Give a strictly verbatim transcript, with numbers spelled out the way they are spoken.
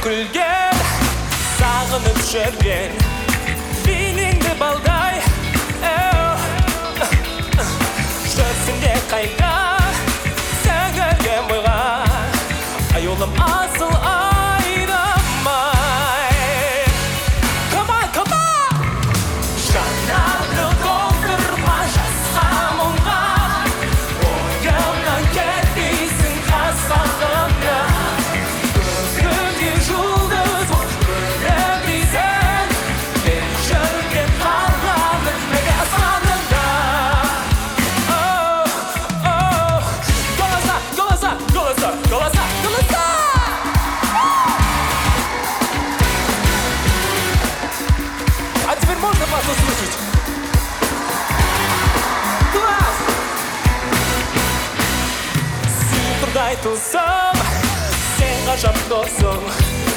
күлген, сағынып жүрген бейнеңді балдай жүрсің де қайда сәңгілген бойға аюлым асыл айдамай. Come on, come on! Жанарды толтырма жасқа мұңға, ойымнан кетпейсің қасағымда. Көзімде жұлдыз от көрінбейсің, мен жүрген қалғаным неге аспанымда. Голоса, голоса, голоса, голоса, голоса! А теперь можно вас услышать? Класс! Сыйқырдай тылсым, сен ғажап досым.